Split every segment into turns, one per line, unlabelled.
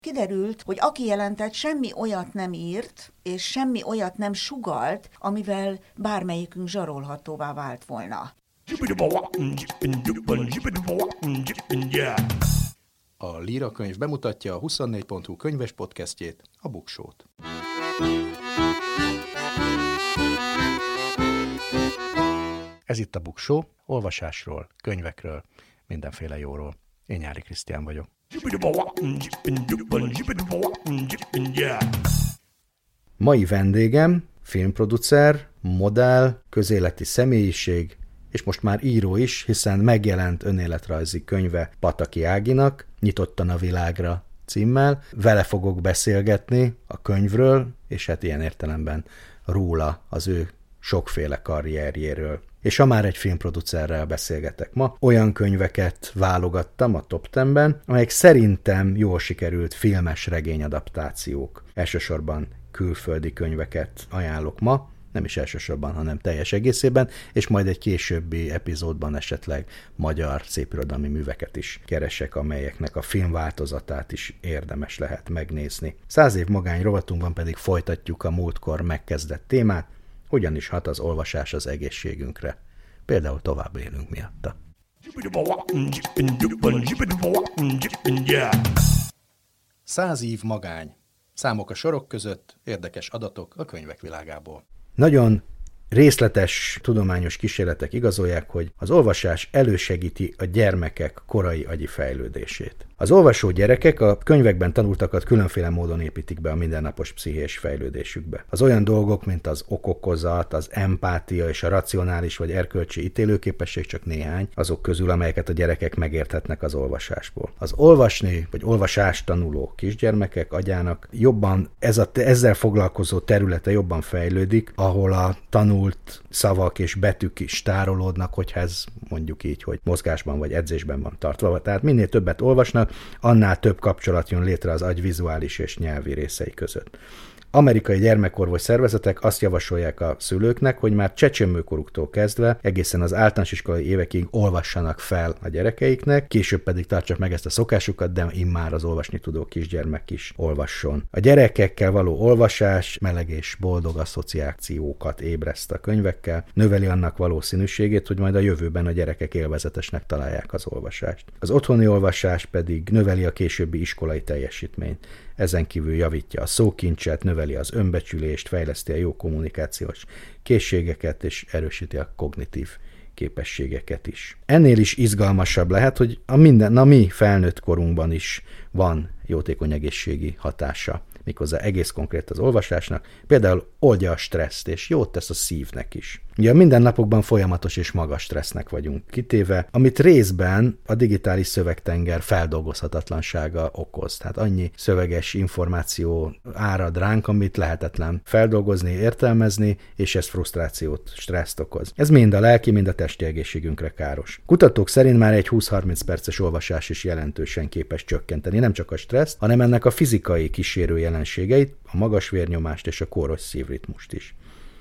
Kiderült, hogy aki jelentett, semmi olyat nem írt, és semmi olyat nem sugalt, amivel bármelyikünk zsarolhatóvá vált volna.
A Líra könyv bemutatja a 24.hu könyves podcastjét, a Buksót. Ez itt a Buksó, olvasásról, könyvekről, mindenféle jóról. Én Nyári Krisztián vagyok. Mai vendégem filmproducer, modell, közéleti személyiség, és most már író is, hiszen megjelent önéletrajzi könyve Pataki Áginak, Nyitottan a világra címmel. Vele fogok beszélgetni a könyvről, és hát ilyen értelemben róla, az ő sokféle karrierjéről. És ha már egy filmproducerrel beszélgetek ma, olyan könyveket válogattam a Top 10-ben, amelyek szerintem jól sikerült filmes regényadaptációk. Elsősorban külföldi könyveket ajánlok ma, nem is elsősorban, hanem teljes egészében, és majd egy későbbi epizódban esetleg magyar szépirodalmi műveket is keresek, amelyeknek a filmváltozatát is érdemes lehet megnézni. 100 év magány rovatunkban pedig folytatjuk a múltkor megkezdett témát, hogyan is hat az olvasás az egészségünkre. Például tovább élünk miatta. 100 év magány. Számok a sorok között, érdekes adatok a könyvek világából. Nagyon részletes tudományos kísérletek igazolják, hogy az olvasás elősegíti a gyermekek korai agyi fejlődését. Az olvasó gyerekek a könyvekben tanultakat különféle módon építik be a mindennapos pszichés fejlődésükbe. Az olyan dolgok, mint az okokozat, az empátia és a racionális vagy erkölcsi ítélőképesség csak néhány azok közül, amelyeket a gyerekek megérthetnek az olvasásból. Az olvasni vagy olvasást tanuló kisgyermekek agyának jobban ezzel foglalkozó területe jobban fejlődik, ahol a tanult szavak és betűk is tárolódnak, hogyha ez mondjuk így, hogy mozgásban vagy edzésben van tartva. Tehát minél többet olvasnak, annál több kapcsolat jön létre az agy vizuális és nyelvi részei között. Amerikai gyermekorvos szervezetek azt javasolják a szülőknek, hogy már csecsemőkoruktól kezdve egészen az általános iskolai évekig olvassanak fel a gyerekeiknek, később pedig tartsak meg ezt a szokásukat, de immár az olvasni tudó kisgyermek is olvasson. A gyerekekkel való olvasás meleg és boldog asszociációkat ébreszt a könyvekkel, növeli annak valószínűségét, hogy majd a jövőben a gyerekek élvezetesnek találják az olvasást. Az otthoni olvasás pedig növeli a későbbi iskolai teljesítményt. Ezen kívül javítja a szókincset, növeli az önbecsülést, fejleszti a jó kommunikációs készségeket, és erősíti a kognitív képességeket is. Ennél is izgalmasabb lehet, hogy a mi felnőtt korunkban is van jótékony egészségi hatása, méghozzá egész konkrét az olvasásnak, például oldja a stresszt, és jót tesz a szívnek is. Ugye a mindennapokban folyamatos és magas stressznek vagyunk kitéve, amit részben a digitális szövegtenger feldolgozhatatlansága okoz. Tehát annyi szöveges információ árad ránk, amit lehetetlen feldolgozni, értelmezni, és ez frusztrációt, stresszt okoz. Ez mind a lelki, mind a testi egészségünkre káros. Kutatók szerint már egy 20-30 perces olvasás is jelentősen képes csökkenteni nem csak a stresszt, hanem ennek a fizikai kísérő jelenségeit, a magas vérnyomást és a kóros szívritmust is.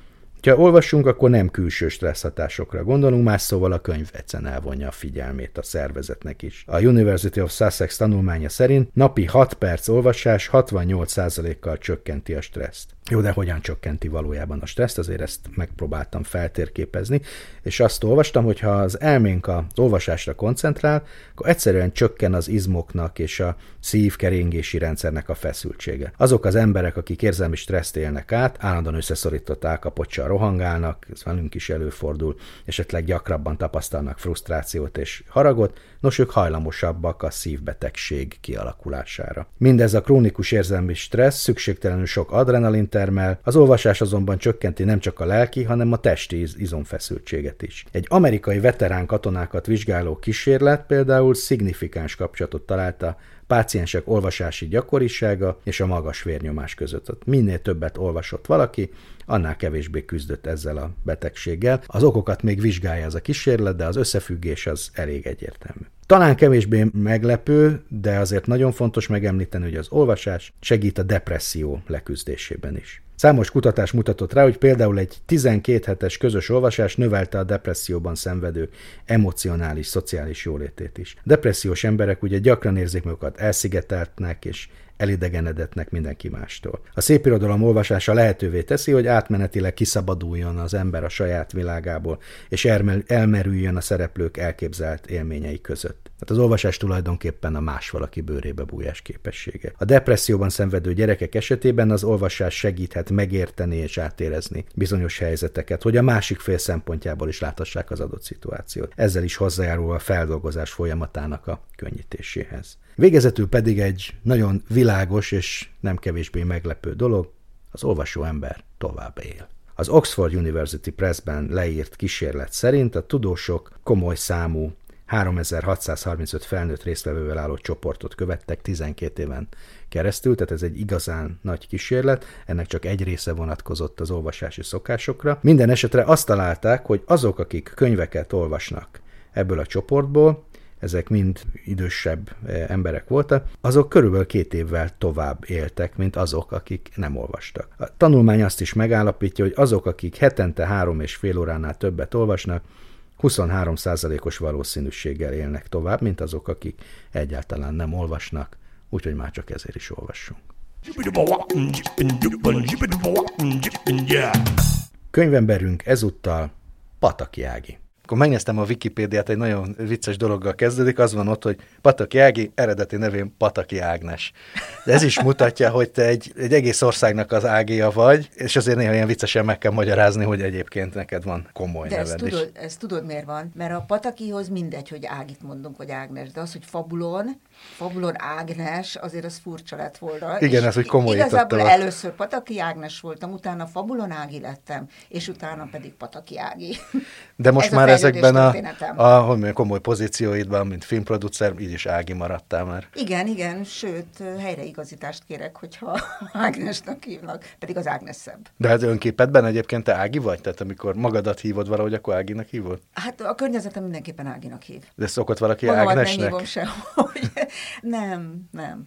Ha olvassunk, akkor nem külső stresszhatásokra gondolunk, más szóval a könyv egyszerűen elvonja a figyelmét a szervezetnek is. A University of Sussex tanulmánya szerint napi 6 perc olvasás 68%-kal csökkenti a stresszt. Jó, de hogyan csökkenti valójában a stresszt? Azért ezt megpróbáltam feltérképezni, és azt olvastam, hogy ha az elménk az olvasásra koncentrál, akkor egyszerűen csökken az izmoknak és a szívkeringési rendszernek a feszültsége. Azok az emberek, akik érzelmi stresszt élnek át, állandóan összeszorított állkapotttal rohangálnak, ez velünk is előfordul, esetleg gyakrabban tapasztalnak frusztrációt és haragot, nos, ők hajlamosabbak a szívbetegség kialakulására. Mindez a krónikus érzelmi stressz szükségtelenül sok adrenalin termel, az olvasás azonban csökkenti nem csak a lelki, hanem a testi izomfeszültséget is. Egy amerikai veterán katonákat vizsgáló kísérlet például szignifikáns kapcsolatot talált a páciensek olvasási gyakorisága és a magas vérnyomás között. Minél többet olvasott valaki, annál kevésbé küzdött ezzel a betegséggel. Az okokat még vizsgálja ez a kísérlet, de az összefüggés az elég egyértelmű. Talán kevésbé meglepő, de azért nagyon fontos megemlíteni, hogy az olvasás segít a depresszió leküzdésében is. Számos kutatás mutatott rá, hogy például egy 12 hetes közös olvasás növelte a depresszióban szenvedő emocionális, szociális jólétét is. Depressziós emberek ugye gyakran érzik magukat elszigeteltnek és elidegenedetnek mindenki mástól. A szépirodalom olvasása lehetővé teszi, hogy átmenetileg kiszabaduljon az ember a saját világából, és elmerüljön a szereplők elképzelt élményei között. Tehát az olvasás tulajdonképpen a más valaki bőrébe bújás képessége. A depresszióban szenvedő gyerekek esetében az olvasás segíthet megérteni és átérezni bizonyos helyzeteket, hogy a másik fél szempontjából is láthassák az adott szituációt. Ezzel is hozzájárul a feldolgozás folyamatának a könnyítéséhez. Végezetül pedig egy nagyon világos és nem kevésbé meglepő dolog, az olvasó ember tovább él. Az Oxford University Pressben leírt kísérlet szerint a tudósok komoly számú 3635 felnőtt résztvevővel álló csoportot követtek 12 éven keresztül, tehát ez egy igazán nagy kísérlet, ennek csak egy része vonatkozott az olvasási szokásokra. Minden esetre azt találták, hogy azok, akik könyveket olvasnak ebből a csoportból, ezek mind idősebb emberek voltak, azok körülbelül 2 évvel tovább éltek, mint azok, akik nem olvastak. A tanulmány azt is megállapítja, hogy azok, akik hetente 3,5 óránál többet olvasnak, 23%-os valószínűséggel élnek tovább, mint azok, akik egyáltalán nem olvasnak, úgyhogy már csak ezért is olvassunk. Könyvemberünk ezúttal Pataki Ági. Akkor megnéztem a Wikipédiát, egy nagyon vicces dologgal kezdődik, az van ott, hogy Pataki Ági, eredeti nevén Pataki Ágnes. De ez is mutatja, hogy te egy egész országnak az Ágia vagy, és azért néha ilyen viccesen meg kell magyarázni, hogy egyébként neked van komoly neved is. De
ezt tudod miért van? Mert a Patakihoz mindegy, hogy Ágit mondunk, vagy Ágnes, de az, hogy Fabulon Ágnes, azért az furcsa lett volna.
Igen, ez, hogy komolyítottam.
Igazából először Pataki Ágnes voltam, utána Fabulon Ági lettem, és utána pedig Pataki Ági.
De most már ezekben a komoly pozícióidban, mint filmproducer, így is Ági maradtál már.
Igen, sőt, helyreigazítást kérek, hogyha Ágnesnak hívnak, pedig az Ágnes szebb.
De hát önképedben egyébként te Ági vagy? Tehát amikor magadat hívod valahogy, akkor Áginak hívod?
Hát a környezetem mindenképpen Áginak hív.
De szokott valaki
magamat
Ágnesnek?
Nem hívom sehogy. Nem,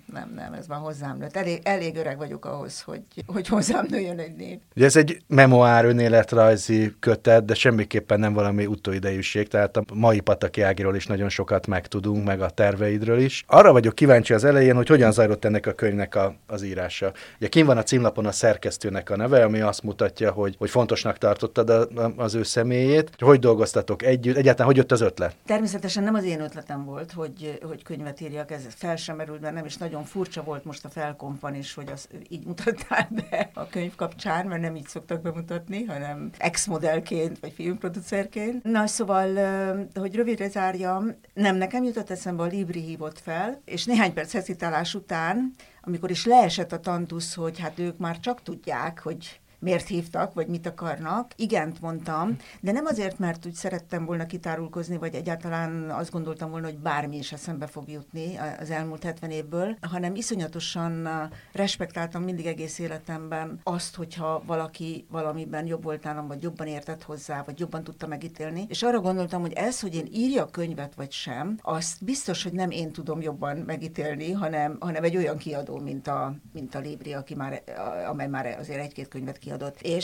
ez már hozzám nőtt. Elég öreg vagyok ahhoz, hogy hozzám nőjön egy név.
Ugye ez egy memoár önéletrajzi kötet, de semmiképpen nem valami utóidejűség, tehát a mai Pataki Ágiról is nagyon sokat megtudunk, meg a terveidről is. Arra vagyok kíváncsi az elején, hogy hogyan zajlott ennek a könyvnek az írása. Ugye kint van a címlapon a szerkesztőnek a neve, ami azt mutatja, hogy fontosnak tartottad az ő személyét. Hogy dolgoztatok együtt? Egyáltalán hogy jött az ötlet?
Természetesen nem az én ötletem volt, hogy könyvet írjak, ez fel sem merült bennem, és nagyon furcsa volt most a felkompan is, hogy azt így mutattál be a könyv kapcsán, mert nem így szoktak bemutatni, hanem ex-modellként, vagy filmproducerként. Na, szóval, hogy rövidre zárjam, nem nekem jutott eszembe, a Libri hívott fel, és néhány perc hezitálás után, amikor is leesett a tantusz, hogy hát ők már csak tudják, hogy miért hívtak, vagy mit akarnak. Igent mondtam, de nem azért, mert úgy szerettem volna kitárulkozni, vagy egyáltalán azt gondoltam volna, hogy bármi is eszembe fog jutni az elmúlt 70 évből, hanem iszonyatosan respektáltam mindig egész életemben azt, hogyha valaki valamiben jobb volt nálam, vagy jobban értett hozzá, vagy jobban tudta megítélni. És arra gondoltam, hogy ez, hogy én írjak könyvet, vagy sem, azt biztos, hogy nem én tudom jobban megítélni, hanem egy olyan kiadó, mint a Libri, amely már azért egy-két könyvet kiadott.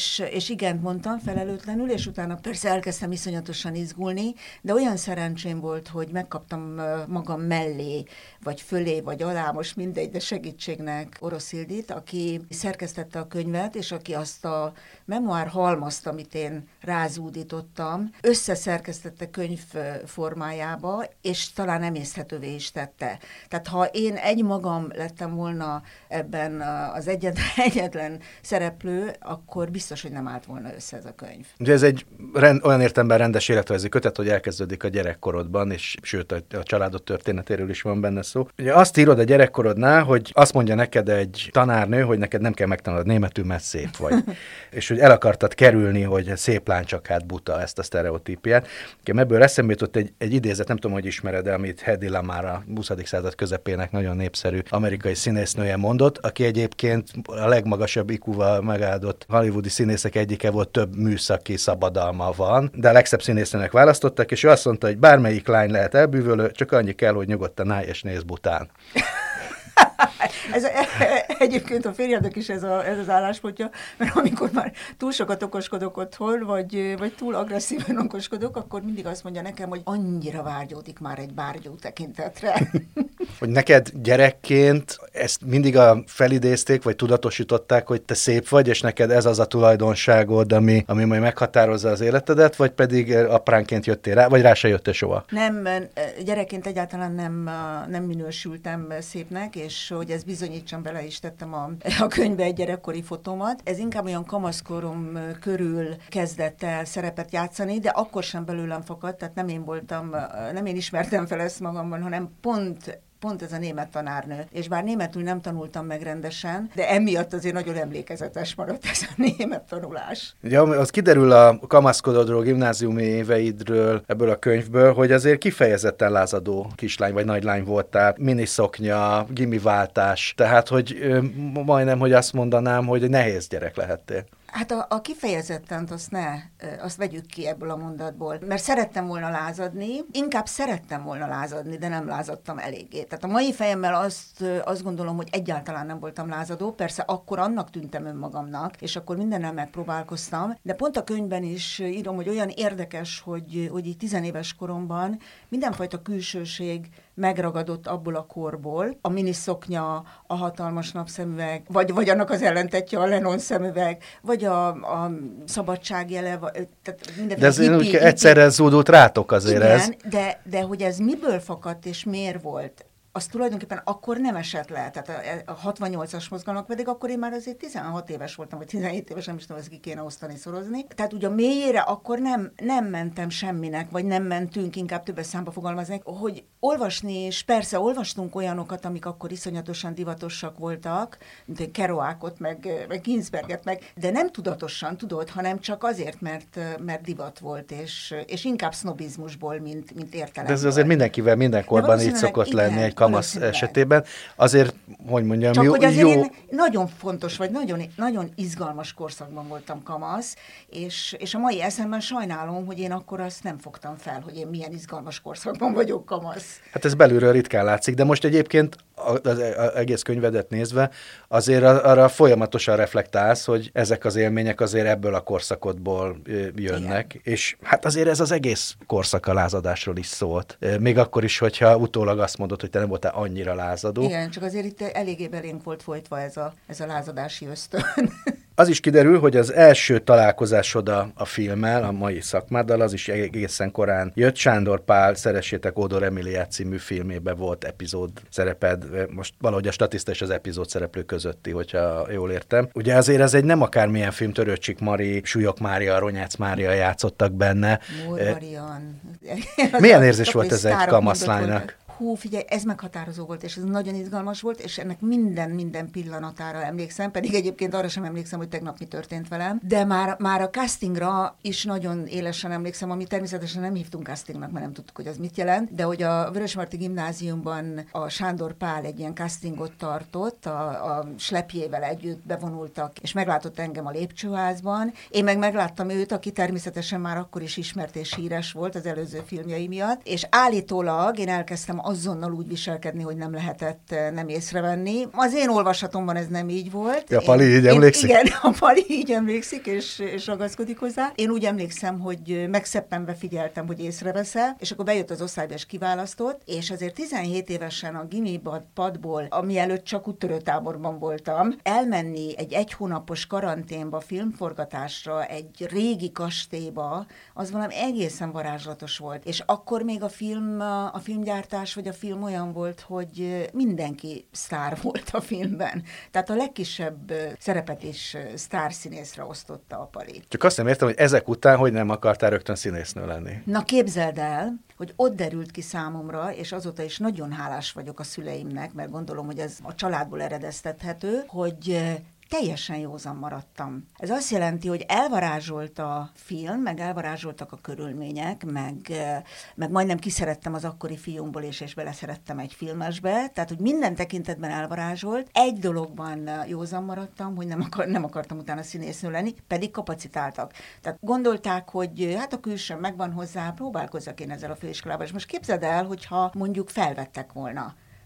És igent mondtam felelőtlenül, és utána persze elkezdtem iszonyatosan izgulni, de olyan szerencsém volt, hogy megkaptam magam mellé, vagy fölé, vagy alá, most mindegy, de segítségnek Orosz Ildit, aki szerkesztette a könyvet, és aki azt a memoár halmazt, amit én rázúdítottam, összeszerkesztette könyv formájába, és talán emészthetővé is tette. Tehát ha én egymagam lettem volna ebben az egyetlen szereplő, akkor biztos, hogy nem állt volna össze ez a könyv.
Ugye ez egy olyan értelemben rendes életrajzi kötet, hogy elkezdődik a gyerekkorodban, és sőt a családod történetéről is van benne szó. Ugye azt írod a gyerekkorodnál, hogy azt mondja neked egy tanárnő, hogy neked nem kell megtanulnod németül, mert szép vagy. És hogy el akartad kerülni, hogy szép lány csak hát buta, ezt a sztereotípiát. Ebből eszembe jutott egy idézet, nem tudom, hogy ismered, amit Hedy Lamarr, a 20. század közepének nagyon népszerű amerikai színésznője mondott, aki egyébként a legmagasabb IQ-val megáldott hollywoodi színészek egyike volt, több műszaki szabadalma van, de a legszebb színésznőnek választottak, és ő azt mondta, hogy bármelyik lány lehet elbűvölő, csak annyi kell, hogy nyugodtan állj és nézz bután.
Egyébként a férjednek is ez az álláspontja, mert amikor már túl sokat okoskodok otthon, vagy túl agresszíven okoskodok, akkor mindig azt mondja nekem, hogy annyira vágyódik már egy bárgyú tekintetre.
Hogy neked gyerekként ezt mindig felidézték, vagy tudatosították, hogy te szép vagy, és neked ez az a tulajdonságod, ami majd meghatározza az életedet, vagy pedig apránként jöttél rá, vagy rá se jöttél soha?
Nem, gyerekként egyáltalán nem minősültem szépnek, és hogy ezt bizonyítsam, bele is tettem a könyvbe egy gyerekkori fotómat. Ez inkább olyan kamaszkorom körül kezdett el szerepet játszani, de akkor sem belőlem fakadt, tehát nem én ismertem fel ezt magamban, hanem pont ez a német tanárnő. És bár németül nem tanultam meg rendesen, de emiatt azért nagyon emlékezetes maradt ez a német tanulás.
Ja, az kiderül a kamaszkododról, gimnáziumi éveidről, ebből a könyvből, hogy azért kifejezetten lázadó kislány vagy nagylány voltál, miniszoknya, gimiváltás, tehát hogy majdnem, hogy azt mondanám, hogy nehéz gyerek lehettél.
Hát a kifejezetten azt vegyük ki ebből a mondatból, mert szerettem volna lázadni, inkább szerettem volna lázadni, de nem lázadtam eléggé. Tehát a mai fejemmel azt gondolom, hogy egyáltalán nem voltam lázadó, persze akkor annak tűntem önmagamnak, és akkor mindennel megpróbálkoztam, de pont a könyvben is írom, hogy olyan érdekes, hogy így 10 éves koromban mindenfajta külsőség megragadott abból a korból, a miniszoknya, a hatalmas napszemüveg, vagy annak az ellentetje a Lennon szemüveg, vagy a szabadságjele, tehát mindenféle
de ez egyszerre zúdult rátok azért. Igen, ez.
De hogy ez miből fakadt és miért volt, az tulajdonképpen akkor nem esett le. Tehát a 68-as mozgalmak pedig akkor én már azért 16 éves voltam, vagy 17 éves, nem is tudom, ezt ki kéne osztani, szorozni. Tehát ugye a mélyére akkor nem mentem semminek, vagy nem mentünk, inkább többes számba fogalmaznék, hogy olvasni, és persze olvastunk olyanokat, amik akkor iszonyatosan divatosak voltak, mint Kerouacot, meg Ginsberget, de nem tudatosan, tudod, hanem csak azért, mert divat volt, és inkább sznobizmusból, mint értelemből.
De ez azért mindenkivel, mindenkorban így szokott lenni egy kamasz esetében. Azért, hogy mondjam,
csak hogy azért én nagyon fontos, vagy nagyon, nagyon izgalmas korszakban voltam kamasz, és a mai eszemben sajnálom, hogy én akkor azt nem fogtam fel, hogy én milyen izgalmas korszakban vagyok kamasz.
Hát ez belülről ritkán látszik, de most egyébként az egész könyvedet nézve azért arra folyamatosan reflektálsz, hogy ezek az élmények azért ebből a korszakodból jönnek, igen. És hát azért ez az egész korszak a lázadásról is szólt. Még akkor is, hogyha utólag azt mondod, hogy te nem voltál annyira lázadó.
Igen, csak azért itt eléggé belénk volt folytva ez a lázadási ösztön.
Az is kiderül, hogy az első találkozásod a filmmel, a mai szakmáddal, az is egészen korán jött. Sándor Pál Szeressétek Ódor Emiliát című filmében volt epizód szereped, most valahogy a statiszta és az epizód szereplő közötti, hogyha jól értem. Ugye azért ez egy nem akármilyen film, Törőcsik Mari, Súlyog Mária, Ronyác Mária játszottak benne.
Marian.
Milyen érzés volt ez egy kamaszlánynak?
Hú, figyelj, ez meghatározó volt, és ez nagyon izgalmas volt, és ennek minden pillanatára emlékszem, pedig egyébként arra sem emlékszem, hogy tegnap mi történt velem, de már a castingra is nagyon élesen emlékszem, ami természetesen nem hívtunk castingnak, mert nem tudtuk, hogy az mit jelent, de hogy a Vörösmarty Gimnáziumban a Sándor Pál egy ilyen castingot tartott, a slepjével együtt bevonultak, és meglátott engem a lépcsőházban. Én megláttam őt, aki természetesen már akkor is ismert és híres volt az előző filmjei miatt, és állítólag én elkezdtem azonnal úgy viselkedni, hogy nem lehetett nem észrevenni. Az én olvasatomban ez nem így volt.
A Pali így emlékszik?
Igen, a Pali így emlékszik, és ragaszkodik hozzá. Én úgy emlékszem, hogy megszeppenve figyeltem, hogy észreveszel, és akkor bejött az osztályba, és kiválasztott, és azért 17 évesen a gimi padból, ami előtt csak úttörőtáborban voltam, elmenni egy hónapos karanténba, filmforgatásra, egy régi kastélyba, az valami egészen varázslatos volt. És akkor még a filmgyártás, vagy a film olyan volt, hogy mindenki sztár volt a filmben. Tehát a legkisebb szerepet is sztárszínészre osztotta a Pali.
Csak azt nem értem, hogy ezek után hogy nem akartál rögtön színésznő lenni.
Na képzeld el, hogy ott derült ki számomra, és azóta is nagyon hálás vagyok a szüleimnek, mert gondolom, hogy ez a családból eredeztethető, hogy teljesen józan maradtam. Ez azt jelenti, hogy elvarázsolt a film, meg elvarázsoltak a körülmények, meg majdnem kiszerettem az akkori fiúmból, és beleszerettem egy filmesbe, tehát, hogy minden tekintetben elvarázsolt. Egy dologban józan maradtam, hogy nem akartam utána színésznő lenni, pedig kapacitáltak. Tehát gondolták, hogy hát a külsőm megvan hozzá, próbálkozzak én ezzel a főiskolával. És most képzeld el, hogyha mondjuk felvettek volna.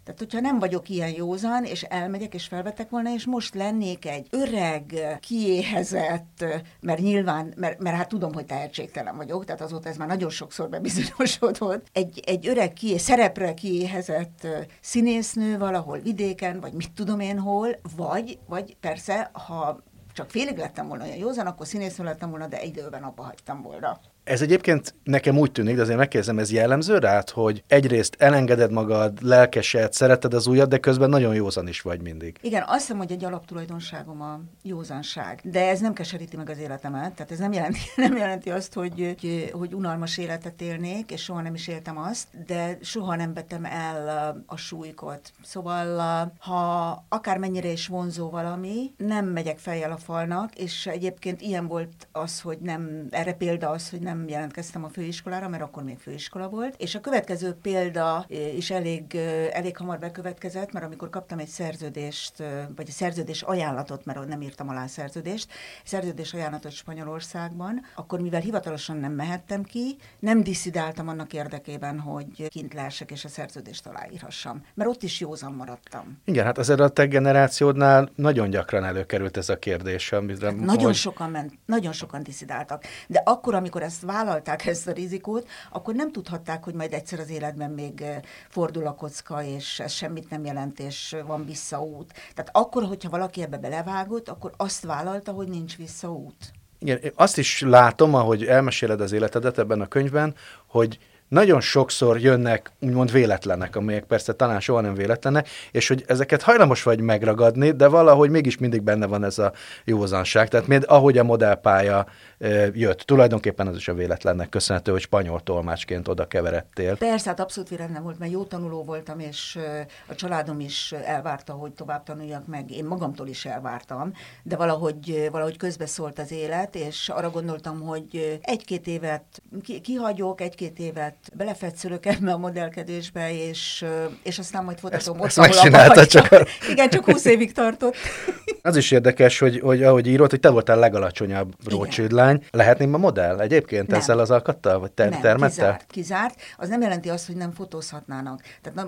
Tehát, hogyha nem vagyok ilyen józan, és elmegyek, és felvettek volna, és most lennék egy öreg, kiéhezett, mert nyilván, mert hát tudom, hogy tehetségtelen vagyok, tehát azóta ez már nagyon sokszor bebizonyosodott, egy öreg, szerepre kiéhezett színésznő valahol vidéken, vagy mit tudom én hol, vagy persze, ha csak félig lettem volna olyan józan, akkor színésznő lettem volna, de időben abba hagytam volna.
Ez egyébként nekem úgy tűnik, de azért megkérdezem, ez jellemző rád, hogy egyrészt elengeded magad, lelkesed, szereted az újat, de közben nagyon józan is vagy mindig.
Igen, azt hiszem, hogy egy alaptulajdonságom a józanság, de ez nem keseríti meg az életemet, tehát ez nem jelenti azt, hogy unalmas életet élnék, és soha nem is éltem azt, de soha nem vettem el a súlykot. Szóval, ha akármennyire is vonzó valami, nem megyek fejjel a falnak, és egyébként ilyen volt az, hogy nem, erre példa az, hogy nem jelentkeztem a főiskolára, mert akkor még főiskola volt, és a következő példa is elég hamar bekövetkezett, mert amikor kaptam egy szerződést, vagy a szerződés ajánlatot, mert nem írtam alá a szerződés ajánlatot Spanyolországban, akkor mivel hivatalosan nem mehettem ki, nem disszidáltam annak érdekében, hogy kint lehessek és a szerződést aláírhassam, mert ott is józan maradtam.
Igen, hát azért a te generációdnál nagyon gyakran előkerült ez a kérdés. Amire,
hát nagyon sokan disszidáltak, de akkor, amikor vállalták ezt a rizikót, akkor nem tudhatták, hogy majd egyszer az életben még fordul a kocka, és ez semmit nem jelent, és van visszaút. Tehát akkor, hogyha valaki ebbe belevágott, akkor azt vállalta, hogy nincs visszaút.
Igen, azt is látom, ahogy elmeséled az életedet ebben a könyvben, hogy nagyon sokszor jönnek úgymond véletlenek, amelyek persze talán soha nem véletlenek, és hogy ezeket hajlamos vagy megragadni, de valahogy mégis mindig benne van ez a józanság. Tehát ahogy a modellpálya jött, tulajdonképpen az is a véletlennek köszönhető, hogy spanyol tolmácsként oda keveredtél.
Persze, hát abszolút véletlen volt, mert jó tanuló voltam, és a családom is elvárta, hogy tovább tanuljak meg. Én magamtól is elvártam, de valahogy közbeszólt az élet, és arra gondoltam, hogy egy-két évet kihagyok, egy-két évet belefetszülök ebbe a modellkedésbe, és aztán majd folytatom ott,
ahol csak...
Igen, csak 20 évig tartott.
Az is érdekes, hogy ahogy írod, hogy te voltál legalacsonyabb Rothschild lány. Lehetném ma modell egyébként nem. Ezzel az alkattal? Vagy termettel?
Kizárt. Az nem jelenti azt, hogy nem fotózhatnának. Tehát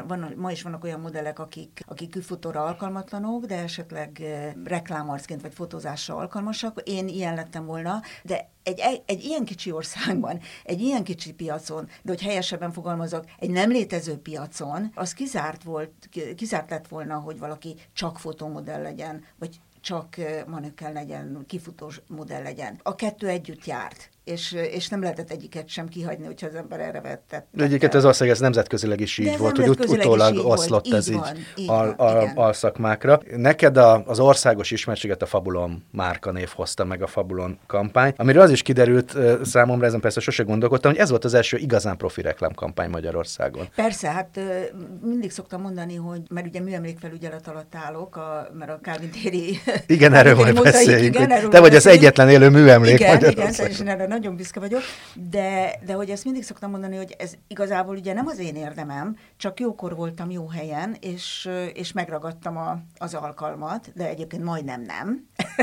ma is vannak olyan modellek, akik külfotóra alkalmatlanok, de esetleg reklámarcként vagy fotózásra alkalmasak. Én ilyen lettem volna, de egy ilyen kicsi országban, egy ilyen kicsi piacon, de hogy helyesebben fogalmazok, egy nem létező piacon, az kizárt lett volna, hogy valaki csak fotómodell legyen, vagy csak manöken legyen, kifutós modell legyen. A kettő együtt járt. És nem lehetett egyiket sem kihagyni, hogyha az ember erre vett.
Egyébként ez valószínűleg ez nemzetközileg is így volt, hogy utólag oszlott ez így alszakmákra. Neked az országos ismertséget a Fabulon márkanév hozta meg, a Fabulon kampány, amiről az is kiderült számomra, ezen persze sose gondolkodtam, hogy ez volt az első igazán profi reklámkampány Magyarországon.
Persze, hát mindig szoktam mondani, hogy, mert ugye műemlékfelügyelet alatt állok, mert a Kálvin téri...
Igen, erről majd beszéljünk. Te vagy az egyetlen élő műemlék Magyarországon.
Nagyon büszke vagyok, de hogy ezt mindig szoktam mondani, hogy ez igazából ugye nem az én érdemem, csak jókor voltam jó helyen, és megragadtam az alkalmat, de egyébként majdnem nem.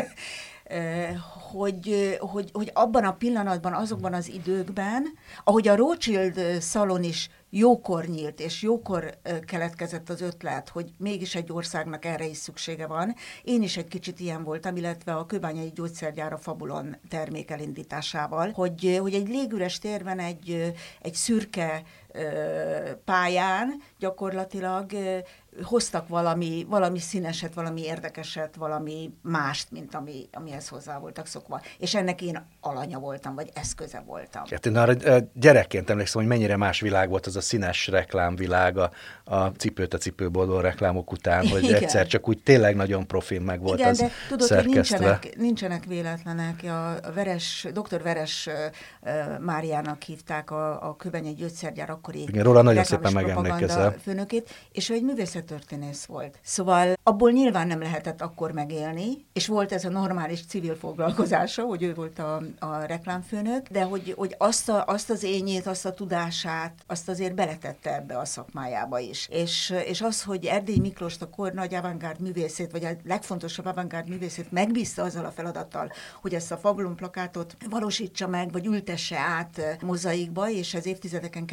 hogy abban a pillanatban, azokban az időkben, ahogy a Rothschild szalon is jókor nyílt, és jókor keletkezett az ötlet, hogy mégis egy országnak erre is szüksége van. Én is egy kicsit ilyen voltam, illetve a kőbányai gyógyszergyár a Fabulon termék elindításával, hogy egy légüres térben egy szürke pályán gyakorlatilag hoztak valami színeset, valami érdekeset, valami mást, mint amihez hozzá voltak szokva. És ennek én alanya voltam, vagy eszköze voltam.
Hát én arra gyerekként emlékszem, hogy mennyire más világ volt az a színes reklámvilág a cipőt a cipőboldon reklámok után, hogy igen. Egyszer csak úgy tényleg nagyon profin meg volt igen, az de tudod, szerkesztve.
Hogy nincsenek véletlenek. Dr. Veres Máriának hívták a kőbányai gyógyszergyár akkori
igen, róla nagyon szépen megemlékezel.
Főnökét, és ő egy művészettörténész volt. Szóval abból nyilván nem lehetett akkor megélni, és volt ez a normális civil foglalkozása, hogy ő volt a reklámfőnök, de hogy azt az ényét, azt a tudását, azt azért beletette ebbe a szakmájába is. És az, hogy Erdélyi Miklóst, a kor nagy avantgárd művészét, vagy a legfontosabb avantgárd művészét megbízta azzal a feladattal, hogy ezt a Fabulon plakátot valósítsa meg, vagy ültesse át mozaikba, és ez évtizedeken keresztül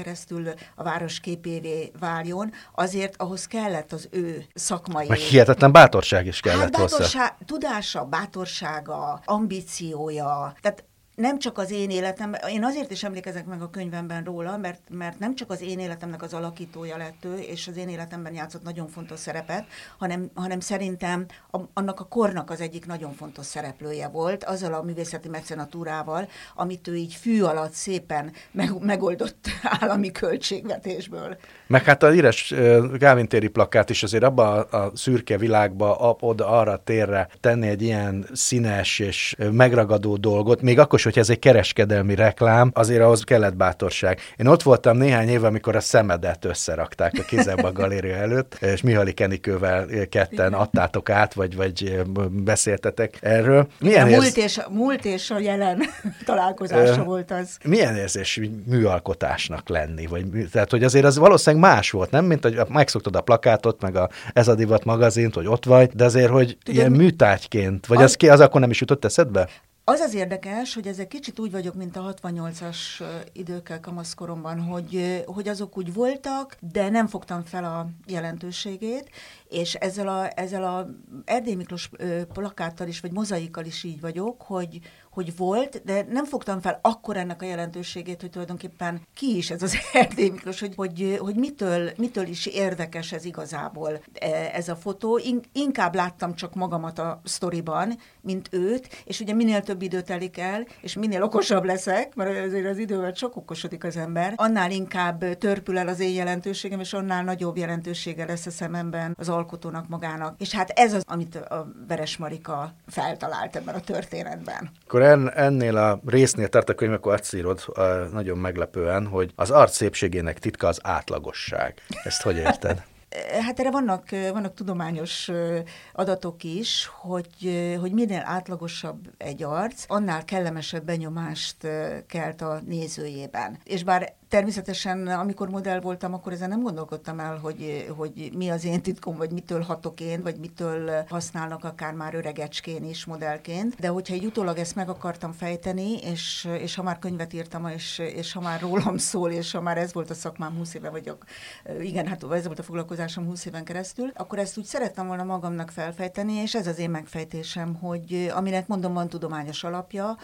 keresztül a város képévé váljon, azért ahhoz kellett az ő szakmai...
Meg hihetetlen bátorság is kellett hozzá.
Tudása, bátorsága, ambíciója, tehát nem csak az én életemben, én azért is emlékezek meg a könyvemben róla, mert nem csak az én életemnek az alakítója lett ő, és az én életemben játszott nagyon fontos szerepet, hanem szerintem annak a kornak az egyik nagyon fontos szereplője volt, azzal a művészeti mecenatúrával, amit ő így fű alatt szépen megoldott állami költségvetésből.
Meg hát a híres Kálvin téri plakát is azért abba a szürke világba, oda-arra a térre tenni egy ilyen színes és megragadó dolgot, még akkor hogy ez egy kereskedelmi reklám, azért ahhoz kellett bátorság. Én ott voltam néhány éve, amikor a Szemedet összerakták a Kizeba galéria előtt, és Mihaly Enikővel ketten adtátok át, vagy beszéltetek erről.
Milyen múlt és a jelen találkozása volt az.
Milyen érzés műalkotásnak lenni? Tehát, hogy azért az valószínűleg más volt, nem? Mint hogy megszoktad a plakátot, meg Ez a divat magazint, hogy ott vagy, de azért, hogy tudod, ilyen műtárgyként, vagy az akkor nem is jutott eszedbe?
Az az érdekes, hogy ezzel kicsit úgy vagyok, mint a 68-as időkkel kamaszkoromban, hogy azok úgy voltak, de nem fogtam fel a jelentőségét, és ezzel a Erdély Miklós plakáttal is, vagy mozaikkal is így vagyok, hogy volt, de nem fogtam fel akkor ennek a jelentőségét, hogy tulajdonképpen ki is ez az Erdély Miklós, hogy mitől is érdekes ez igazából ez a fotó. Inkább láttam csak magamat a sztoriban, mint őt, és ugye minél több idő telik el, és minél okosabb leszek, mert azért az idővel csak okosodik az ember, annál inkább törpül el az én jelentőségem, és annál nagyobb jelentősége lesz a szememben az alkotónak magának. És hát ez az, amit a Veres Marika feltalált ebben a történetben.
Akkor ennél a résznél tart a könyv, akkor azt írod nagyon meglepően, hogy az arc szépségének titka az átlagosság. Ezt hogy érted?
Hát erre vannak tudományos adatok is, hogy minél átlagosabb egy arc, annál kellemesebb benyomást kelt a nézőjében. És bár természetesen, amikor modell voltam, akkor ezen nem gondolkodtam el, hogy mi az én titkom, vagy mitől hatok én, vagy mitől használnak akár már öregecskén is modellként. De hogyha egy utólag ezt meg akartam fejteni, és ha már könyvet írtam, és ha már rólam szól, és ha már ez volt a szakmám 20 éve vagyok, igen, hát ez volt a foglalkozásom 20 éven keresztül, akkor ezt úgy szerettem volna magamnak felfejteni, és ez az én megfejtésem, hogy aminek mondom, van tudományos alapja,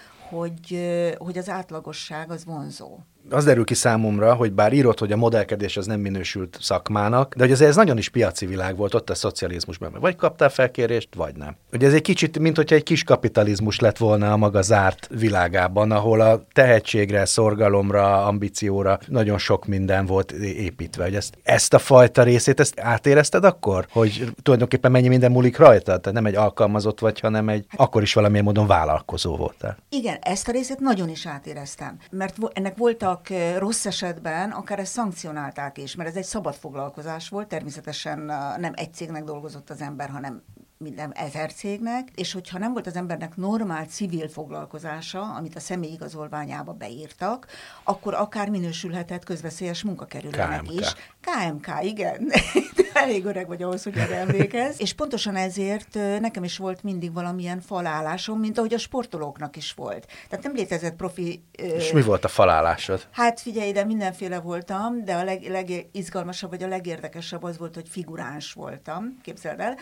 hogy az átlagosság az vonzó.
Az derül ki számomra, hogy bár írod, hogy a modellkedés az nem minősült szakmának, de hogy azért ez nagyon is piaci világ volt ott a szocializmusban. Vagy kaptál felkérést, vagy nem. Ugye ez egy kicsit, mint hogyha egy kis kapitalizmus lett volna a maga zárt világában, ahol a tehetségre, szorgalomra, ambícióra nagyon sok minden volt építve. Hogy ezt a fajta részét, ezt átérezted akkor? Hogy tulajdonképpen mennyi minden múlik rajta? Tehát nem egy alkalmazott vagy, hanem akkor is valamilyen módon vállalkozó voltál.
Igen, ezt a részét nagyon is átéreztem. Mert ennek voltak rossz esetben, akár ezt szankcionálták is, mert ez egy szabad foglalkozás volt, természetesen nem egy cégnek dolgozott az ember, hanem minden 1000 cégnek, és hogyha nem volt az embernek normál civil foglalkozása, amit a személyigazolványába beírtak, akkor akár minősülhetett közveszélyes munkakerülőnek
KMK.
is. KMK, igen. Elég öreg vagy ahhoz, hogy erre emlékezz. És pontosan ezért nekem is volt mindig valamilyen falállásom, mint ahogy a sportolóknak is volt. Tehát nem létezett profi...
És mi volt a falállásod?
Hát figyelj, de mindenféle voltam, de a legizgalmasabb, vagy a legérdekesebb az volt, hogy figuráns voltam, képzeld el,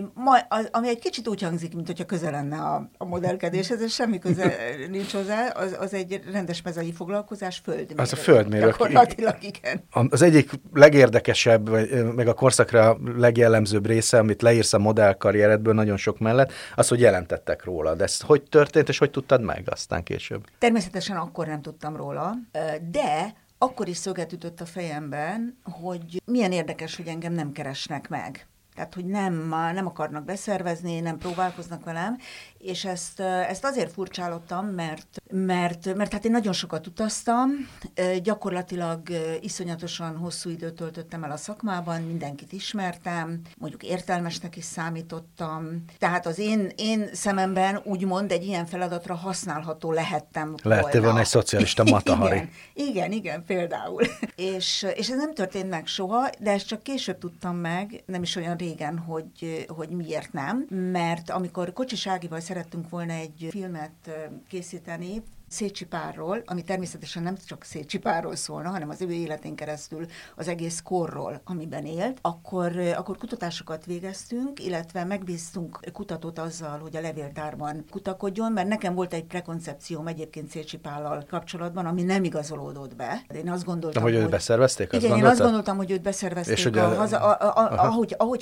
ami egy kicsit úgy hangzik, mint hogyha közel lenne a modellkedéshez, ez semmi köze nincs hozzá, az egy rendes mezei foglalkozás, földmérő.
Az a földmérő.
Gyakorlatilag, igen.
Az egyik legérdekesebb, meg a korszakra legjellemzőbb része, amit leírsz a modellkarrieredből nagyon sok mellett, az, hogy jelentettek róla. De ez hogy történt, és hogy tudtad meg aztán később?
Természetesen akkor nem tudtam róla, de akkor is szöget ütött a fejemben, hogy milyen érdekes, hogy engem nem keresnek meg. Tehát, hogy nem akarnak beszervezni, nem próbálkoznak velem, és ezt azért furcsálottam, mert hát én nagyon sokat utaztam, gyakorlatilag iszonyatosan hosszú időt töltöttem el a szakmában, mindenkit ismertem, mondjuk értelmesnek is számítottam, tehát az én szememben úgymond egy ilyen feladatra használható lehettem
Lehettél volna egy szocialista Mata-Hari.
Igen, például. és ez nem történt meg soha, de ezt csak később tudtam meg, nem is olyan régen, hogy miért nem, mert amikor Kocsis Ágival szerettünk volna egy filmet készíteni, Szécsi-Párról, ami természetesen nem csak Szécsi-Párról szólna, hanem az ő életén keresztül az egész korról, amiben élt, akkor kutatásokat végeztünk, illetve megbíztunk kutatót azzal, hogy a levéltárban kutakodjon, mert nekem volt egy prekoncepcióm egyébként Szécsi-Pállal kapcsolatban, ami nem igazolódott be. Én azt gondoltam,
hogy őt beszervezték?
Igen, én azt gondoltam, hogy őt beszervezték, ahogy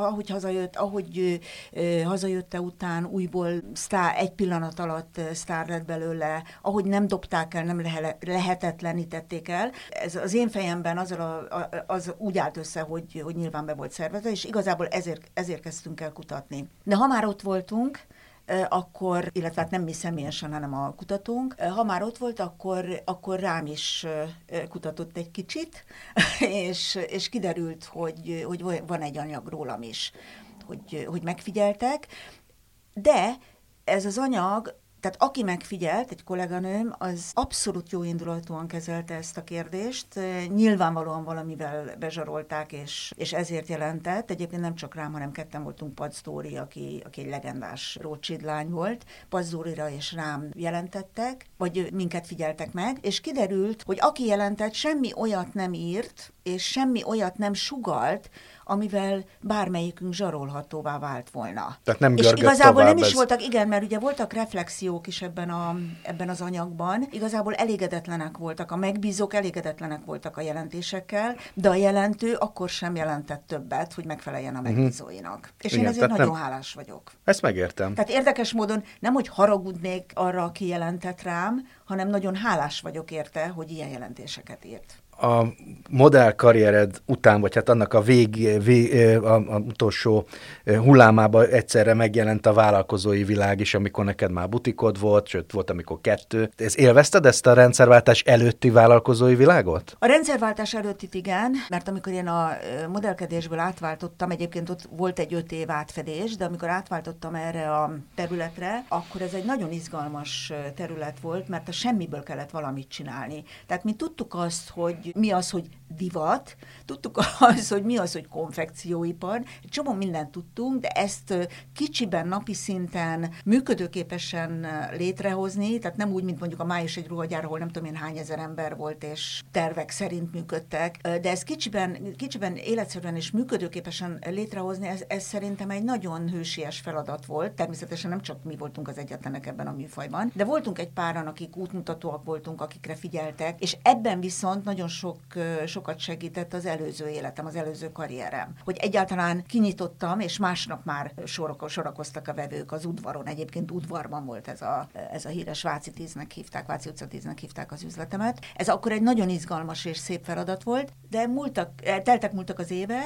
hazajötte után újból egy pillanat alatt sztár lett belőle, ahogy nem dobták el, nem lehetetlenítették el. Ez az én fejemben az úgy állt össze, hogy nyilván be volt szervezve, és igazából ezért kezdtünk el kutatni. De ha már ott voltunk, akkor, illetve hát nem mi személyesen, hanem a kutatónk, ha már ott volt, akkor rám is kutatott egy kicsit, és kiderült, hogy van egy anyag rólam is, hogy megfigyeltek, de ez az anyag, tehát aki megfigyelt, egy kolléganőm, az abszolút jó indulatúan kezelte ezt a kérdést. Nyilvánvalóan valamivel bezsarolták, és ezért jelentett. Egyébként nem csak rám, hanem ketten voltunk, Pacz Dóri, aki egy legendás Rothschild lány volt. Pacz Dórira és rám jelentettek, vagy minket figyeltek meg, és kiderült, hogy aki jelentett, semmi olyat nem írt, és semmi olyat nem sugalt, amivel bármelyikünk zsarolhatóvá vált volna.
Tehát nem
és igazából nem is voltak, igen, mert ugye voltak reflexiók is ebben az anyagban, igazából elégedetlenek voltak, a megbízók elégedetlenek voltak a jelentésekkel, de a jelentő akkor sem jelentett többet, hogy megfeleljen a megbízóinak. És igen, én ezért nagyon hálás vagyok.
Ezt megértem.
Tehát érdekes módon nem, hogy haragudnék arra, aki jelentett rám, hanem nagyon hálás vagyok érte, hogy ilyen jelentéseket írt.
A modell karriered után, vagy hát annak a utolsó hullámában egyszerre megjelent a vállalkozói világ is, amikor neked már butikod volt, sőt volt, amikor 2. Élvezted ezt a rendszerváltás előtti vállalkozói világot?
A rendszerváltás előttit igen, mert amikor én a modellkedésből átváltottam, egyébként ott volt egy 5 év átfedés, de amikor átváltottam erre a területre, akkor ez egy nagyon izgalmas terület volt, mert a semmiből kellett valamit csinálni. Tehát mi tudtuk azt, hogy mi az, hogy divat, tudtuk azt, hogy mi az, hogy konfekcióipar, egy csomó mindent tudtunk, de ezt kicsiben, napi szinten működőképesen létrehozni, tehát nem úgy, mint mondjuk a Május egy ruhagyár, ahol nem tudom én hány ezer ember volt, és tervek szerint működtek, de ezt kicsiben életszerűen és működőképesen létrehozni, ez szerintem egy nagyon hősies feladat volt. Természetesen nem csak mi voltunk az egyetlenek ebben a műfajban, de voltunk egy páran, akik útmutatóak voltunk, akikre figyeltek, és ebben viszont nagyon sokat segített az előző életem, az előző karrierem. Hogy egyáltalán kinyitottam, és másnap már sorakoztak a vevők az udvaron. Egyébként udvarban volt ez a híres Váci 10-nek hívták, Váci utca 10-nek hívták az üzletemet. Ez akkor egy nagyon izgalmas és szép feladat volt, de teltek az évek,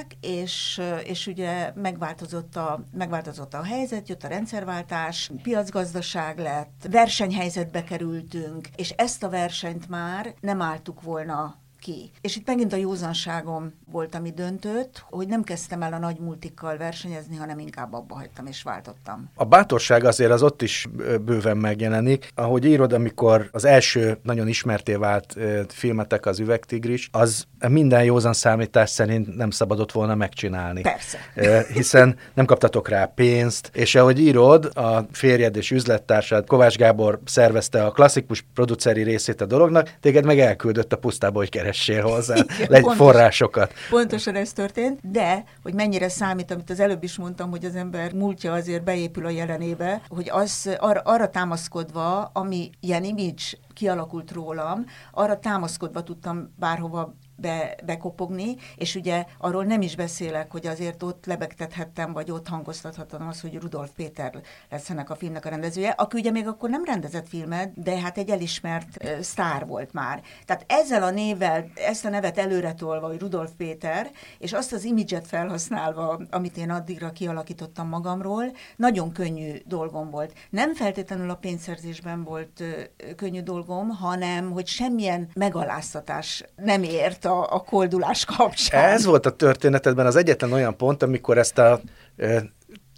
és ugye megváltozott a helyzet, jött a rendszerváltás, piacgazdaság lett, versenyhelyzetbe kerültünk, és ezt a versenyt már nem álltuk volna ki. És itt megint a józanságom volt, ami döntött, hogy nem kezdtem el a nagy multikkal versenyezni, hanem inkább abba hagytam és váltottam.
A bátorság azért az ott is bőven megjelenik. Ahogy írod, amikor az első nagyon ismertté vált filmetek, az Üvegtigris, az minden józan számítás szerint nem szabadott volna megcsinálni.
Persze.
Hiszen nem kaptatok rá pénzt, és ahogy írod, a férjed és üzlettársad Kovács Gábor szervezte a klasszikus produceri részét a dolognak, téged meg elküldött a pusztába, hogy keressél hozzá forrásokat.
Pontosan ez történt, de hogy mennyire számít, amit az előbb is mondtam, hogy az ember múltja azért beépül a jelenébe, hogy arra támaszkodva, ami ilyen image kialakult rólam, arra támaszkodva tudtam bárhova bekopogni, és ugye arról nem is beszélek, hogy azért ott lebegtethettem, vagy ott hangoztathattam azt, hogy Rudolf Péter lesz ennek a filmnek a rendezője, aki ugye még akkor nem rendezett filmet, de hát egy elismert sztár volt már. Tehát ezzel a névvel, ezt a nevet előretolva, hogy Rudolf Péter, és azt az imidzset felhasználva, amit én addigra kialakítottam magamról, nagyon könnyű dolgom volt. Nem feltétlenül a pénzszerzésben volt könnyű dolgom, hanem hogy semmilyen megaláztatás nem ért a koldulás kapcsán.
Ez volt a történetedben az egyetlen olyan pont, amikor ezt a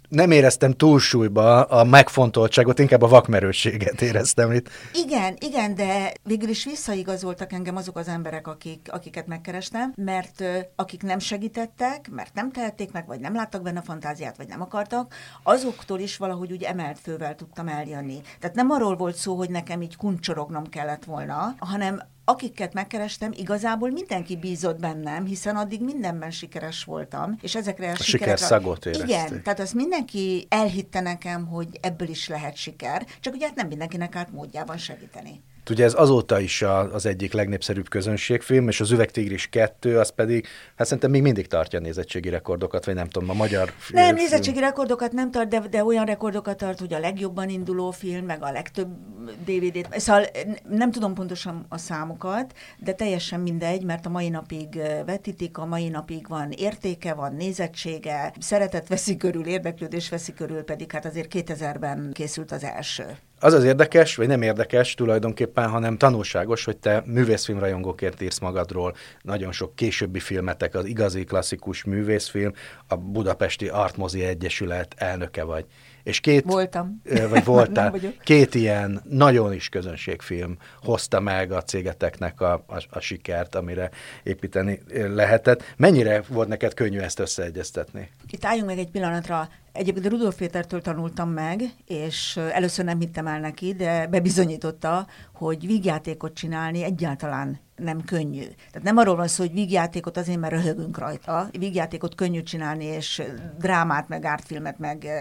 nem éreztem túlsúlyba a megfontoltságot, inkább a vakmerősséget éreztem itt.
Igen, de végül is visszaigazoltak engem azok az emberek, akiket megkerestem, mert akik nem segítettek, mert nem tehették meg, vagy nem láttak benne fantáziát, vagy nem akartak, azoktól is valahogy úgy emelt fővel tudtam eljönni. Tehát nem arról volt szó, hogy nekem így kuncsorognom kellett volna, hanem akiket megkerestem, igazából mindenki bízott bennem, hiszen addig mindenben sikeres voltam, és ezekre a
sikerszagot érezték.
Igen, tehát azt mindenki elhitte nekem, hogy ebből is lehet siker, csak ugye hát nem mindenkinek állt módjában segíteni.
Ugye ez azóta is az egyik legnépszerűbb közönségfilm, és az Üvegtigris 2, az pedig, hát szerintem még mindig tartja nézettségi rekordokat, vagy nem tudom, a magyar film.
Nem, nézettségi rekordokat nem tart, de olyan rekordokat tart, hogy a legjobban induló film, meg a legtöbb DVD-t. Szóval nem tudom pontosan a számokat, de teljesen mindegy, mert a mai napig vetítik, a mai napig van értéke, van nézettsége, szeretet veszi körül, érdeklődés veszi körül, pedig hát azért 2000-ben készült az első.
Az az érdekes, vagy nem érdekes tulajdonképpen, hanem tanulságos, hogy te művészfilmrajongókért írsz magadról. Nagyon sok későbbi filmetek, az igazi klasszikus művészfilm, a Budapesti Artmozi Egyesület elnöke vagy. És
voltam.
Vagy voltál. Két ilyen nagyon is közönségfilm hozta meg a cégeteknek a sikert, amire építeni lehetett. Mennyire volt neked könnyű ezt összeegyeztetni?
Itt álljunk meg egy pillanatra. Egyébként Rudolf Pétertől tanultam meg, és először nem hittem el neki, de bebizonyította, hogy vígjátékot csinálni egyáltalán nem könnyű. Tehát nem arról van szó, hogy vígjátékot azért, mert röhögünk rajta. Vígjátékot könnyű csinálni, és drámát, meg ártfilmet,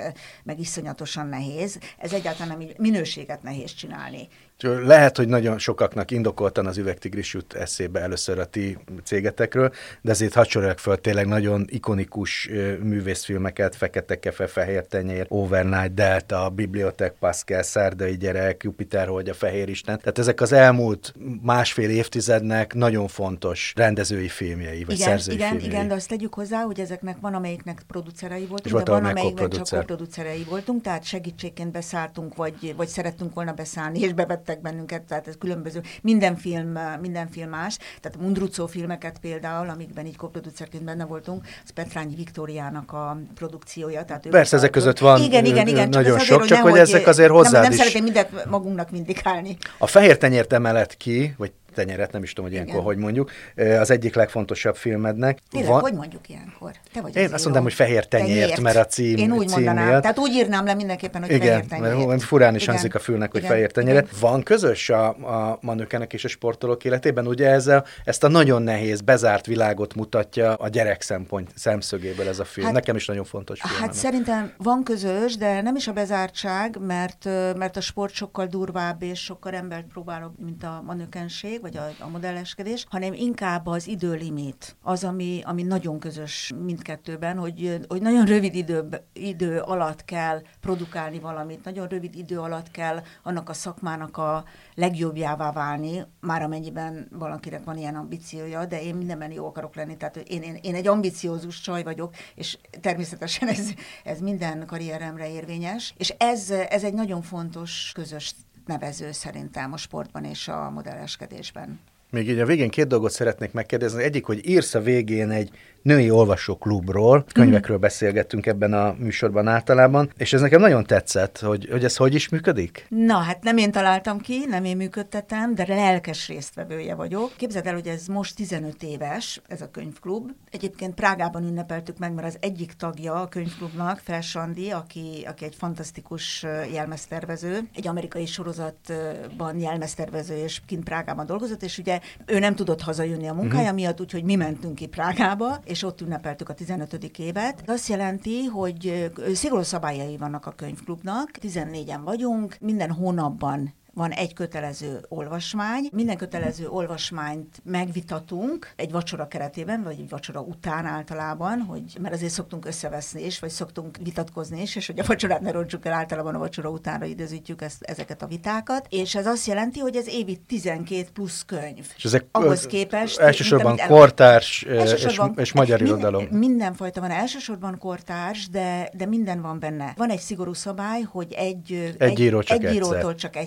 meg iszonyatosan nehéz. Ez egyáltalán nem minőséget nehéz csinálni.
Lehet, hogy nagyon sokaknak indokoltan az Üvegtigris jut eszébe először a ti cégetekről, de ezért hadd soroljak föl tényleg nagyon ikonikus művészfilmeket, Fekete Kefe, Fehér Tenyér, Overnight, Delta, Bibliotek Pascal, Szárdai gyerek, Jupiter Holdja, Fehér Isten. Tehát ezek az elmúlt másfél évtizednek nagyon fontos rendezői filmjei, vagy szerzői filmjei.
Igen, de azt tegyük hozzá, hogy ezeknek van, amelyiknek producerei voltunk, de van, amelyiknek csak co-producerei voltunk, tehát segítségként beszálltunk, vagy szerettünk volna beszállni, és bevettek bennünket, tehát ez különböző, minden film más, tehát a Mundrucó filmeket például, amikben így co-producerként benne voltunk, az Petrányi Viktóriának a produkciója. Tehát
persze ezek között van
igen,
nagyon sok, csak hogy ezek azért hozzád
nem
is.
Nem szeretném mindent magunknak vindikálni.
A Fehér Tenyért emelett ki, vagy tenyeret, nem is tudom, hogy ilyenkor hogy mondjuk, az egyik legfontosabb filmednek.
Tényleg, hogy mondjuk ilyenkor? Te vagy
én azt mondom, hogy Fehér Tenyért, mert a cím
én úgy mondanám,
miatt.
tehát úgy írnám le mindenképpen, hogy Fehér Tenyért.
Igen, mert furán is hangzik a fülnek, hogy Fehér Tenyeret. Van közös a manőkenek és a sportolók életében? Ugye ezt a nagyon nehéz, bezárt világot mutatja a gyerek szemszögéből ez a film. Hát, nekem is nagyon fontos film.
Hát szerintem van közös, de nem is a bezártság, mert a sport sokkal durvább és sokkal embert próbálok, mint a manőkenség, vagy a modelleskedés, hanem inkább az időlimit. Az, ami nagyon közös mindkettőben, hogy nagyon rövid idő alatt kell produkálni valamit, nagyon rövid idő alatt kell annak a szakmának a legjobbjává válni, már amennyiben valakinek van ilyen ambíciója, de én mindenben jó akarok lenni, tehát én egy ambiciózus csaj vagyok, és természetesen ez minden karrieremre érvényes, és ez egy nagyon fontos közös nevező szerintem a sportban és a modelleskedésben.
Még így a végén két dolgot szeretnék megkérdezni. Egyik, hogy írsz a végén egy női olvasóklubról, könyvekről beszélgettünk ebben a műsorban általában, és ez nekem nagyon tetszett, hogy ez hogy is működik?
Na, hát nem én találtam ki, nem én működtetem, de lelkes résztvevője vagyok. Képzeld el, hogy ez most 15 éves, ez a könyvklub. Egyébként Prágában ünnepeltük meg, mert az egyik tagja a könyvklubnak, Fels Andi, aki egy fantasztikus jelmeztervező, egy amerikai sorozatban jelmeztervező, és kint Prágában dolgozott, és ugye ő nem tudott hazajönni a munkája miatt, úgyhogy mi mentünk ki Prágába, és ott ünnepeltük a 15. évet. Azt jelenti, hogy szigorú szabályai vannak a könyvklubnak, 14-en vagyunk, minden hónapban van egy kötelező olvasmány. Minden kötelező olvasmányt megvitatunk egy vacsora keretében, vagy egy vacsora után általában, mert azért szoktunk összeveszni is, vagy szoktunk vitatkozni is, és hogy a vacsorát ne rontsuk el, általában a vacsora utánra időzítjük ezeket a vitákat. És ez azt jelenti, hogy ez évi 12 plusz könyv.
És ezek
ahhoz képest...
Elsősorban kortárs és magyar irodalom.
Mindenfajta van, elsősorban kortárs, de minden van benne. Van egy szigorú szabály, hogy egy írótól csak egyszer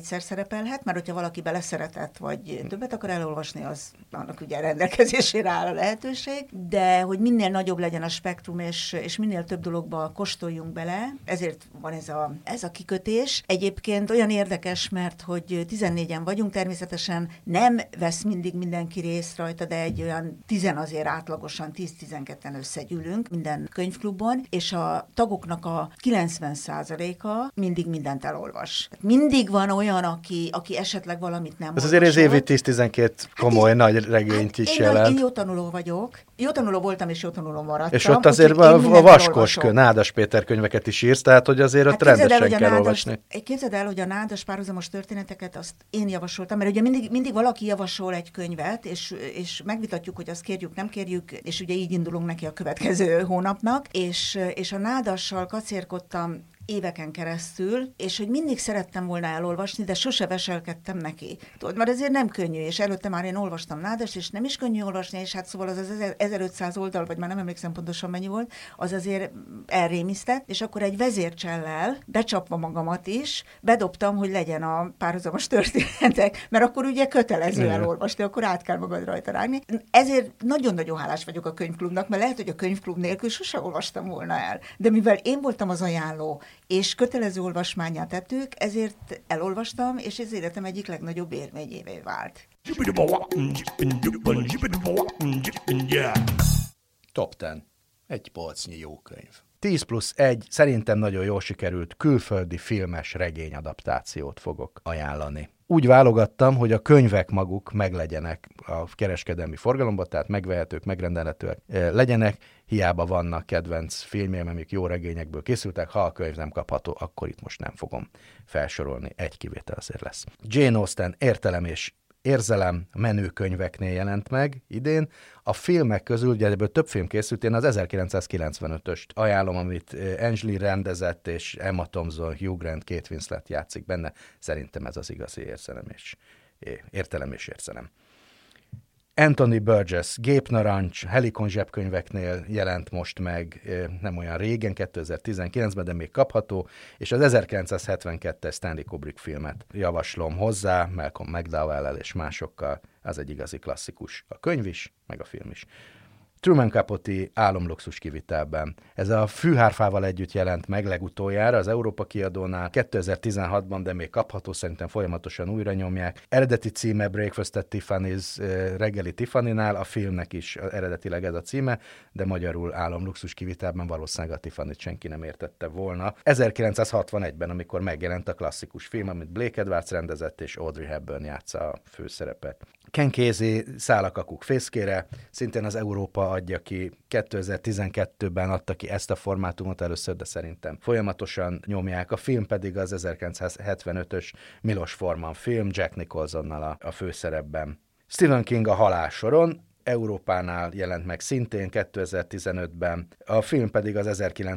szerepelhet, mert hogyha valaki beleszeretett, vagy többet akar elolvasni, az annak ugye rendelkezésére áll a lehetőség, de hogy minél nagyobb legyen a spektrum, és minél több dologba kóstoljunk bele, ezért van ez a kikötés. Egyébként olyan érdekes, mert hogy 14-en vagyunk, természetesen nem vesz mindig mindenki részt rajta, de egy olyan 10 azért átlagosan 10-12-en összegyűlünk minden könyvklubon, és a tagoknak a 90%-a mindig mindent elolvas. Mindig van olyan, aki esetleg valamit nem olvasott.
Ez azért az évi 10-12 komoly nagy regényt is jelent.
Én jó tanuló vagyok. Jó tanuló voltam, és jó tanuló maradtam.
És ott azért a vaskos Nádas Péter könyveket is írsz, tehát hogy azért ott rendesen kell olvasni.
Képzeld el, hogy a Nádas párhuzamos történeteket azt én javasoltam, mert ugye mindig valaki javasol egy könyvet, és megvitatjuk, hogy azt kérjük, nem kérjük, és ugye így indulunk neki a következő hónapnak, és a Nádassal kacérkodtam éveken keresztül, és hogy mindig szerettem volna elolvasni, de sose veselkedtem neki. Tudod, mert ezért nem könnyű, és előtte már én olvastam Nádast, és nem is könnyű olvasni, és hát szóval az 1500 oldal, vagy már nem emlékszem pontosan mennyi volt, az azért elrémisztett, és akkor egy vezércsellel, becsapva magamat is, bedobtam, hogy legyen a párhuzamos történetek, mert akkor ugye kötelező elolvasni, akkor át kell magad rajta rágni. Ezért nagyon-nagyon hálás vagyok a könyvklubnak, mert lehet, hogy a könyvklub nélkül sose olvastam volna el. De mivel én voltam az ajánló, és kötelező olvasmányát tettük, ezért elolvastam, és ez életem egyik legnagyobb élményévé vált.
Top 10. Egy polcnyi jó könyv. 10+1 szerintem nagyon jól sikerült külföldi filmes regényadaptációt fogok ajánlani. Úgy válogattam, hogy a könyvek maguk meglegyenek a kereskedelmi forgalomban, tehát megvehetők, megrendelhetőek legyenek, hiába vannak kedvenc filmjeim, amik jó regényekből készültek, ha a könyv nem kapható, akkor itt most nem fogom felsorolni, egy kivétel azért lesz. Jane Austen Értelem és Érzelem menőkönyveknél jelent meg idén. A filmek közül, ugye ebből több film készült, én az 1995-öst ajánlom, amit Ang Lee rendezett, és Emma Thompson, Hugh Grant, Kate Winslet játszik benne. Szerintem ez az igazi értelem és érzelem. Anthony Burgess, Gépnarancs, Helikon zsebkönyveknél jelent most meg nem olyan régen, 2019-ben, de még kapható, és az 1972-es Stanley Kubrick filmet javaslom hozzá, Malcolm McDowell-el és másokkal, az egy igazi klasszikus. A könyv is, meg a film is. Truman Capote Álomluxus kivitelben. Ez a Fűhárfával együtt jelent meg legutoljára az Európa kiadónál 2016-ban, de még kapható, szerintem folyamatosan újra nyomják. Eredeti címe Breakfast at Tiffany's, reggeli Tiffany-nál, a filmnek is eredetileg ez a címe, de magyarul Álomluxus kivitelben valószínűleg a Tiffany-t senki nem értette volna. 1961-ben, amikor megjelent a klasszikus film, amit Blake Edwards rendezett, és Audrey Hepburn játsza a főszerepet. Ken Kesey Szál a kakuk fészkére, szintén az Európa adja ki, 2012-ben adta ki ezt a formátumot először, de szerintem folyamatosan nyomják. A film pedig az 1975-ös Milos Forman film, Jack Nicholsonnal a főszerepben. Stephen King a Halálsoron, Európánál jelent meg szintén 2015-ben. A film pedig az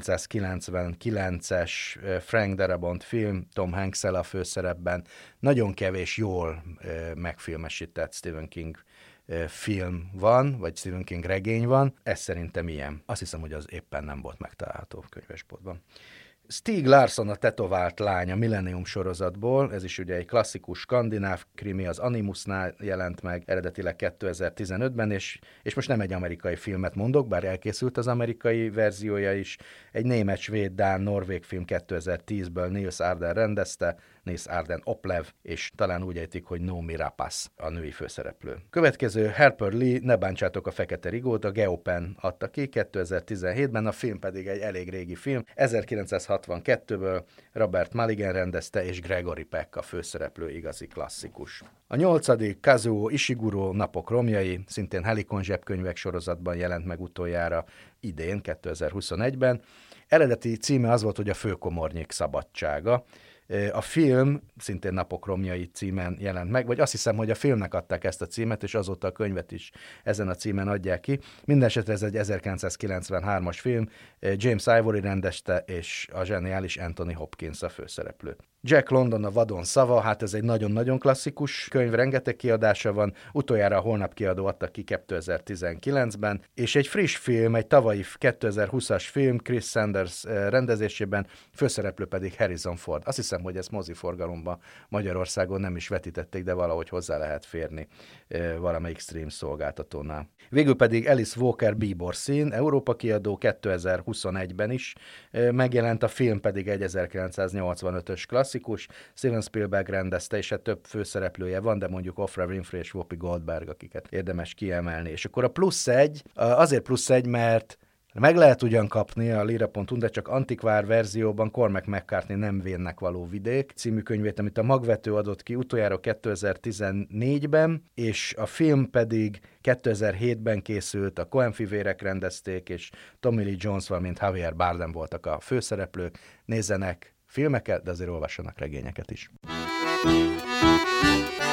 1999-es Frank Darabont film, Tom Hanks-el a főszerepben. Nagyon kevés jól megfilmesített Stephen King film van, vagy Stephen King regény van. Ez szerintem ilyen. Azt hiszem, hogy az éppen nem volt megtalálható könyvesboltban. Stieg Larsson a tetovált lány a Millennium sorozatból, ez is ugye egy klasszikus skandináv krimi, az Animusnál jelent meg eredetileg 2015-ben, és most nem egy amerikai filmet mondok, bár elkészült az amerikai verziója is, egy német, svéd, dán, norvég film 2010-ből Nils Arden rendezte, Nils Arden Oplev, és talán úgy ejtik, hogy Noomi Rapace a női főszereplő. Következő Harper Lee, Ne bántsátok a fekete rigót, a Geopen adta ki 2017-ben, a film pedig egy elég régi film, 1962-ből Robert Mulligan rendezte, és Gregory Peck a főszereplő, igazi klasszikus. A 8. Kazuo Ishiguro Napok romjai, szintén Helikon zsebkönyvek sorozatban jelent meg utoljára idén, 2021-ben. Eredeti címe az volt, hogy a főkomornyik szabadsága. A film szintén Napok romjai címen jelent meg, vagy azt hiszem, hogy a filmnek adták ezt a címet, és azóta a könyvet is ezen a címen adják ki. Mindenesetre ez egy 1993-as film, James Ivory rendezte, és a zseniális Anthony Hopkins a főszereplő. Jack London a vadon szava, hát ez egy nagyon-nagyon klasszikus könyv, rengeteg kiadása van, utoljára a Holnap kiadó adta ki 2019-ben, és egy friss film, egy tavalyi 2020-as film, Chris Sanders rendezésében, főszereplő pedig Harrison Ford. Azt hiszem, hiszem, hogy ezt moziforgalomban Magyarországon nem is vetítették, de valahogy hozzá lehet férni valamelyik stream szolgáltatónál. Végül pedig Alice Walker Bíbor szín, Európa kiadó, 2021-ben is megjelent, a film pedig egy 1985-ös klasszikus, Steven Spielberg rendezte, és több főszereplője van, de mondjuk Oprah Winfrey és Whoopi Goldberg, akiket érdemes kiemelni. És akkor a +1, azért +1, mert meg lehet ugyan kapni a lira.hu, de csak antikvár verzióban Cormac McCarthy Nem vénnek való vidék című könyvét, amit a Magvető adott ki utoljára 2014-ben, és a film pedig 2007-ben készült, a Coen-fivérek rendezték, és Tommy Lee Jones, valamint Javier Bardem voltak a főszereplők. Nézzenek filmeket, de azért olvassanak regényeket is.